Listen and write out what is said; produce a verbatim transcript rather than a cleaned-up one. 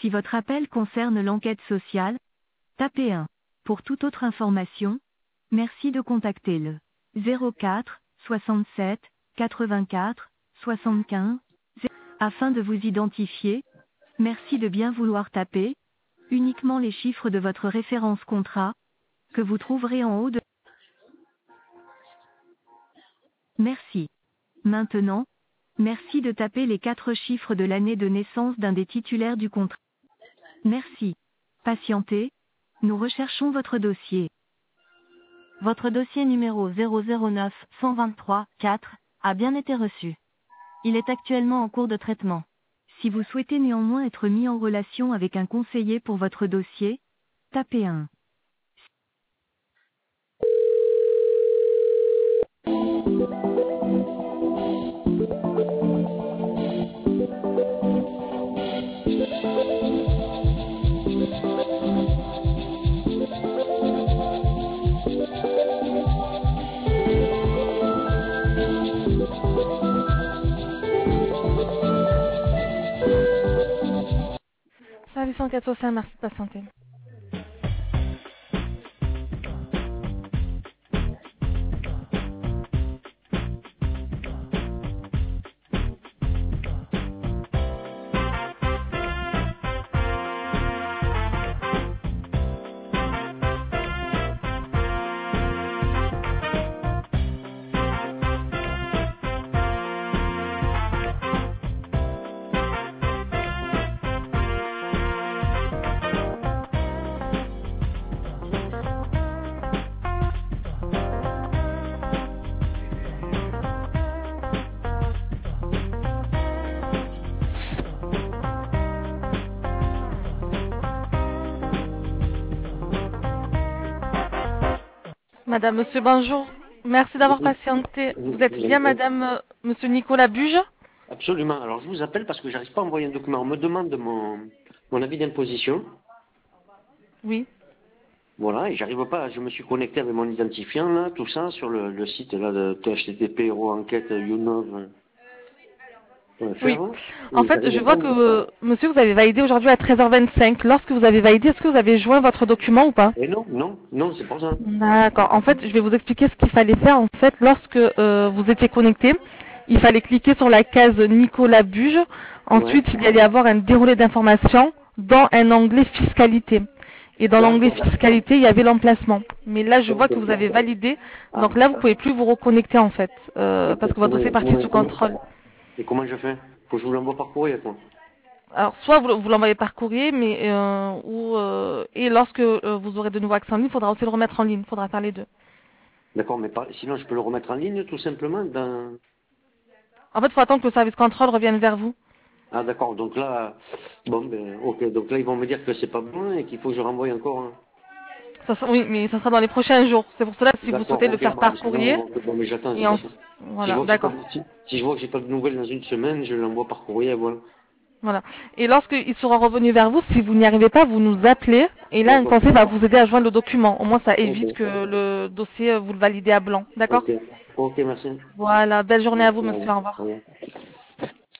Si votre appel concerne l'enquête sociale, tapez un. Pour toute autre information, merci de contacter le zéro quatre soixante-sept quatre-vingt-quatre soixante-quinze. Afin de vous identifier, merci de bien vouloir taper uniquement les chiffres de votre référence contrat que vous trouverez en haut de... Merci. Maintenant, merci de taper les quatre chiffres de l'année de naissance d'un des titulaires du contrat. Merci. Patientez, nous recherchons votre dossier. Votre dossier numéro zéro zéro neuf un deux trois quatre a bien été reçu. Il est actuellement en cours de traitement. Si vous souhaitez néanmoins être mis en relation avec un conseiller pour votre dossier, tapez un. Service enquête sociale, merci de patienter. Madame, monsieur, bonjour. Merci d'avoir patienté. Vous êtes bien madame, euh, monsieur Nicolas Buge? Absolument. Alors je vous appelle parce que j'arrive pas à envoyer un document. On me demande mon, mon avis d'imposition. Oui. Voilà, et j'arrive pas, je me suis connecté avec mon identifiant, là, tout ça, sur le, le site là de T H T T P enquête younov. Oui. En fait, je vois que, euh, monsieur, vous avez validé aujourd'hui à treize heures vingt-cinq. Lorsque vous avez validé, est-ce que vous avez joint votre document ou pas? Et non, non, non, c'est pour ça. D'accord. En fait, je vais vous expliquer ce qu'il fallait faire. En fait, lorsque euh, vous étiez connecté, il fallait cliquer sur la case Nicolas Buge. Ensuite, ouais. Il y allait avoir un déroulé d'informations dans un onglet fiscalité. Et dans l'onglet fiscalité, il y avait l'emplacement. Mais là, je vois que vous avez validé. Donc là, vous pouvez plus vous reconnecter en fait, euh, parce que votre dossier est parti sous contrôle. Et comment je fais? Faut que je vous l'envoie par courrier, quoi. Alors, soit vous, vous l'envoyez par courrier, mais euh, ou euh, et lorsque euh, vous aurez de nouveau accès en ligne, il faudra aussi le remettre en ligne. Il faudra faire les deux. D'accord, mais par... sinon je peux le remettre en ligne, tout simplement. Dans... En fait, il faut attendre que le service contrôle revienne vers vous. Ah d'accord, donc là, bon, ben, ok, donc là ils vont me dire que c'est pas bon et qu'il faut que je renvoie encore. Hein. Ça sera, oui, mais ça sera dans les prochains jours. C'est pour cela que si vous souhaitez okay, le faire bon, par courrier. Bon, bon mais j'attends. En... Voilà, si d'accord. Si, si je vois que j'ai pas de nouvelles dans une semaine, je l'envoie par courrier, voilà. Voilà. Et lorsqu'il sera revenu vers vous, si vous n'y arrivez pas, vous nous appelez. Et là, un conseiller va vous aider à joindre le document. Au moins, ça évite okay. que le dossier, vous le validez à blanc. D'accord? Ok, okay, merci. Voilà. Belle journée à vous, monsieur. Au revoir. Au revoir.